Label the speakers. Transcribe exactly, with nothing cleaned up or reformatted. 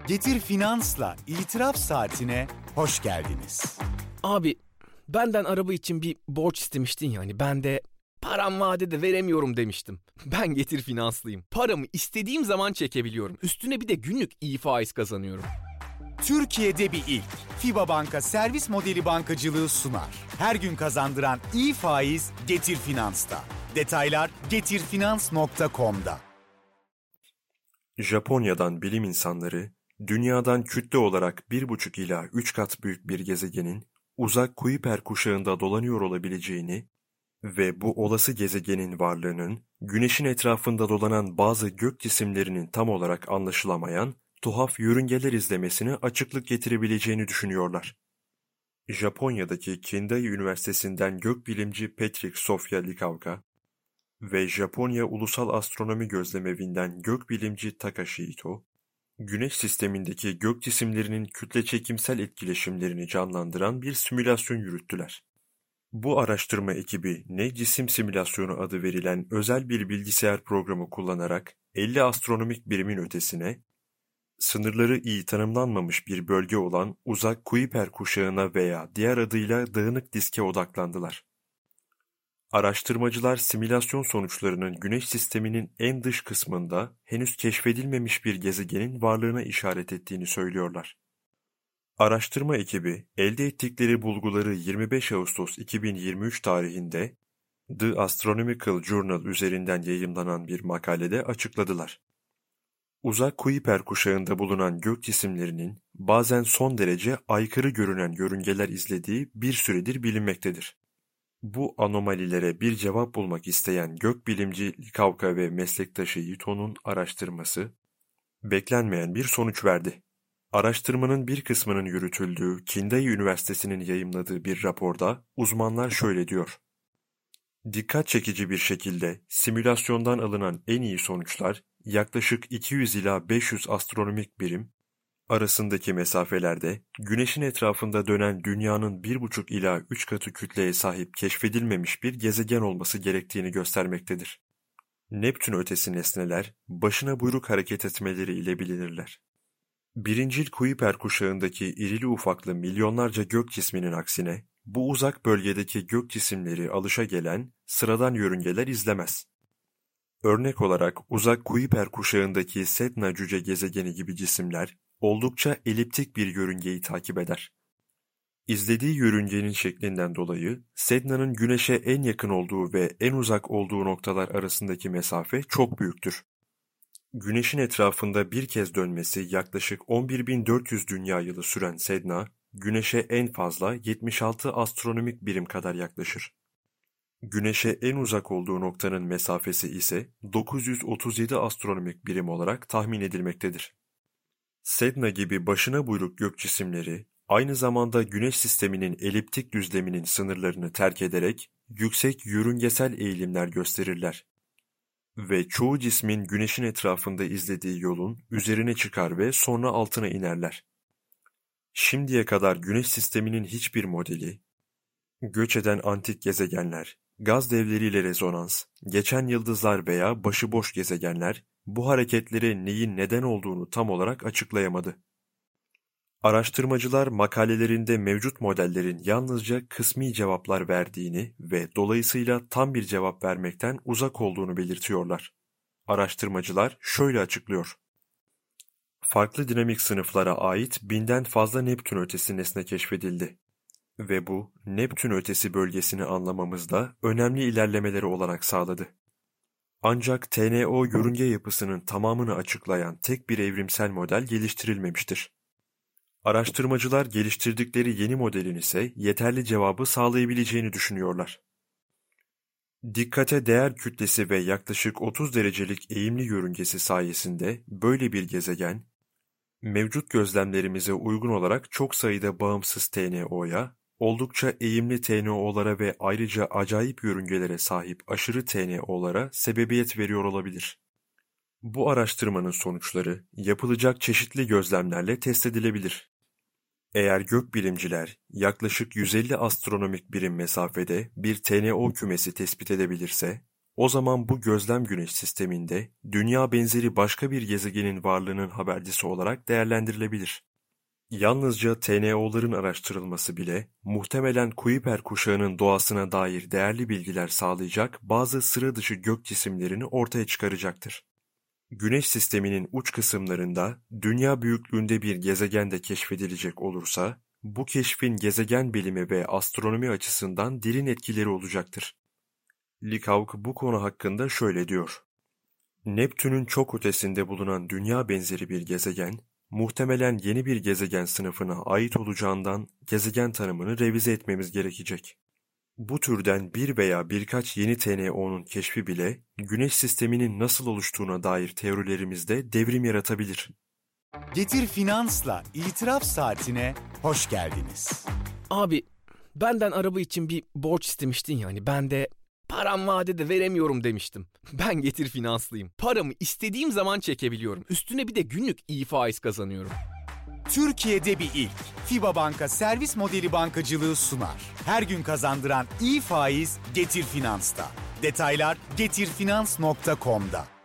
Speaker 1: Getir Finans'la İtiraf Saatine hoş geldiniz.
Speaker 2: Abi benden araba için bir borç istemiştin yani ben de param vadede veremiyorum demiştim. Ben Getir Finanslıyım. Paramı istediğim zaman çekebiliyorum. Üstüne bir de günlük iyi faiz kazanıyorum.
Speaker 1: Türkiye'de bir ilk. FİBA Banka servis modeli bankacılığı sunar. Her gün kazandıran iyi faiz Getir Finans'ta. Detaylar getirfinans nokta com'da.
Speaker 3: Japonya'dan bilim insanları, dünyadan kütle olarak bir buçuk ila üç kat büyük bir gezegenin uzak Kuiper kuşağında dolanıyor olabileceğini ve bu olası gezegenin varlığının Güneş'in etrafında dolanan bazı gök cisimlerinin tam olarak anlaşılamayan tuhaf yörüngeler izlemesine açıklık getirebileceğini düşünüyorlar. Japonya'daki Kindai Üniversitesi'nden gökbilimci Patrick Sofia Likavka ve Japonya Ulusal Astronomi Gözlemevi'nden gökbilimci Takashi Ito, Güneş sistemindeki gök cisimlerinin kütle çekimsel etkileşimlerini canlandıran bir simülasyon yürüttüler. Bu araştırma ekibi ne cisim simülasyonu adı verilen özel bir bilgisayar programı kullanarak elli astronomik birimin ötesine, sınırları iyi tanımlanmamış bir bölge olan uzak Kuiper kuşağına veya diğer adıyla dağınık diske odaklandılar. Araştırmacılar simülasyon sonuçlarının Güneş sisteminin en dış kısmında henüz keşfedilmemiş bir gezegenin varlığına işaret ettiğini söylüyorlar. Araştırma ekibi elde ettikleri bulguları yirmi beş Ağustos iki bin yirmi üç tarihinde The Astronomical Journal üzerinden yayımlanan bir makalede açıkladılar. Uzak Kuiper kuşağında bulunan gök cisimlerinin bazen son derece aykırı görünen yörüngeler izlediği bir süredir bilinmektedir. Bu anomalilere bir cevap bulmak isteyen gökbilimci Likavka ve meslektaşı Ito'nun araştırması, beklenmeyen bir sonuç verdi. Araştırmanın bir kısmının yürütüldüğü Kindai Üniversitesi'nin yayımladığı bir raporda uzmanlar şöyle diyor. Dikkat çekici bir şekilde simülasyondan alınan en iyi sonuçlar yaklaşık iki yüz ila beş yüz astronomik birim arasındaki mesafelerde Güneş'in etrafında dönen Dünya'nın bir buçuk ila üç katı kütleye sahip keşfedilmemiş bir gezegen olması gerektiğini göstermektedir. Neptün ötesi nesneler başına buyruk hareket etmeleri ile bilinirler. Birincil Kuiper kuşağındaki irili ufaklı milyonlarca gök cisminin aksine bu uzak bölgedeki gök cisimleri alışagelen sıradan yörüngeler izlemez. Örnek olarak uzak Kuiper kuşağındaki Sedna cüce gezegeni gibi cisimler oldukça eliptik bir yörüngeyi takip eder. İzlediği yörüngenin şeklinden dolayı Sedna'nın Güneş'e en yakın olduğu ve en uzak olduğu noktalar arasındaki mesafe çok büyüktür. Güneş'in etrafında bir kez dönmesi yaklaşık on bir bin dört yüz dünya yılı süren Sedna, Güneş'e en fazla yetmiş altı astronomik birim kadar yaklaşır. Güneş'e en uzak olduğu noktanın mesafesi ise dokuz yüz otuz yedi astronomik birim olarak tahmin edilmektedir. Sedna gibi başına buyruk gök cisimleri, aynı zamanda Güneş sisteminin eliptik düzleminin sınırlarını terk ederek yüksek yörüngesel eğilimler gösterirler. Ve çoğu cismin Güneş'in etrafında izlediği yolun üzerine çıkar ve sonra altına inerler. Şimdiye kadar Güneş sisteminin hiçbir modeli, göç eden antik gezegenler, gaz devleriyle rezonans, geçen yıldızlar veya başıboş gezegenler bu hareketlere neyin neden olduğunu tam olarak açıklayamadı. Araştırmacılar makalelerinde mevcut modellerin yalnızca kısmi cevaplar verdiğini ve dolayısıyla tam bir cevap vermekten uzak olduğunu belirtiyorlar. Araştırmacılar şöyle açıklıyor. Farklı dinamik sınıflara ait binden fazla Neptün ötesi nesne keşfedildi. Ve bu, Neptün ötesi bölgesini anlamamızda önemli ilerlemeleri olarak sağladı. Ancak T N O yörünge yapısının tamamını açıklayan tek bir evrimsel model geliştirilmemiştir. Araştırmacılar geliştirdikleri yeni modelin ise yeterli cevabı sağlayabileceğini düşünüyorlar. Dikkate değer kütlesi ve yaklaşık otuz derecelik eğimli yörüngesi sayesinde böyle bir gezegen, mevcut gözlemlerimize uygun olarak çok sayıda bağımsız T N O'ya, oldukça eğimli T N O'lara ve ayrıca acayip yörüngelere sahip aşırı T N O'lara sebebiyet veriyor olabilir. Bu araştırmanın sonuçları yapılacak çeşitli gözlemlerle test edilebilir. Eğer gökbilimciler yaklaşık yüz elli astronomik birim mesafede bir T N O kümesi tespit edebilirse, O zaman bu gözlem güneş sisteminde dünya benzeri başka bir gezegenin varlığının habercisi olarak değerlendirilebilir. Yalnızca T N O'ların araştırılması bile muhtemelen Kuiper kuşağının doğasına dair değerli bilgiler sağlayacak bazı sıra dışı gök cisimlerini ortaya çıkaracaktır. Güneş sisteminin uç kısımlarında dünya büyüklüğünde bir gezegen de keşfedilecek olursa, bu keşfin gezegen bilimi ve astronomi açısından derin etkileri olacaktır. Leacock bu konu hakkında şöyle diyor: Neptün'ün çok ötesinde bulunan dünya benzeri bir gezegen, muhtemelen yeni bir gezegen sınıfına ait olacağından gezegen tanımını revize etmemiz gerekecek. Bu türden bir veya birkaç yeni T N O'nun keşfi bile Güneş sisteminin nasıl oluştuğuna dair teorilerimizde devrim yaratabilir.
Speaker 1: Getir Finans'la İtiraf Saatine hoş geldiniz.
Speaker 2: Abi benden araba için bir borç istemiştin yani ben de param vadede veremiyorum demiştim. Ben Getir Finanslıyım. Paramı istediğim zaman çekebiliyorum. Üstüne bir de günlük iyi faiz kazanıyorum.
Speaker 1: Türkiye'de bir ilk. FIBA Banka servis modeli bankacılığı sunar. Her gün kazandıran iyi faiz Getir Finans'ta. Detaylar getir finans nokta com'da.